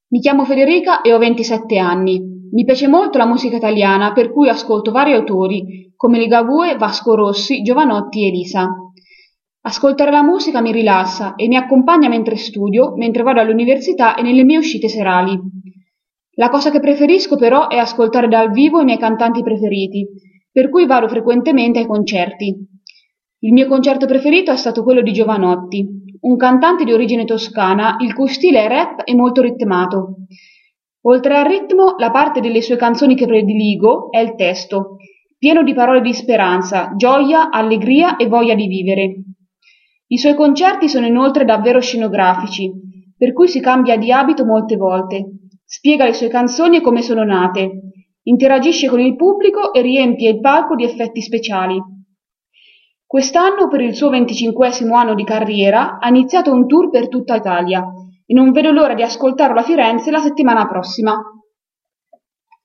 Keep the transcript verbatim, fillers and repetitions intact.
Mi chiamo Federica e ho ventisette anni. Mi piace molto la musica italiana, per cui ascolto vari autori, come Ligabue, Vasco Rossi, Jovanotti e Elisa. Ascoltare la musica mi rilassa e mi accompagna mentre studio, mentre vado all'università e nelle mie uscite serali. La cosa che preferisco però è ascoltare dal vivo i miei cantanti preferiti, per cui vado frequentemente ai concerti. Il mio concerto preferito è stato quello di Jovanotti, un cantante di origine toscana il cui stile è rap e molto ritmato. Oltre al ritmo, la parte delle sue canzoni che prediligo è il testo, pieno di parole di speranza, gioia, allegria e voglia di vivere. I suoi concerti sono inoltre davvero scenografici, per cui si cambia di abito molte volte, spiega le sue canzoni e come sono nate, interagisce con il pubblico e riempie il palco di effetti speciali. Quest'anno, per il suo venticinquesimo anno di carriera, ha iniziato un tour per tutta Italia e non vedo l'ora di ascoltarlo a Firenze la settimana prossima.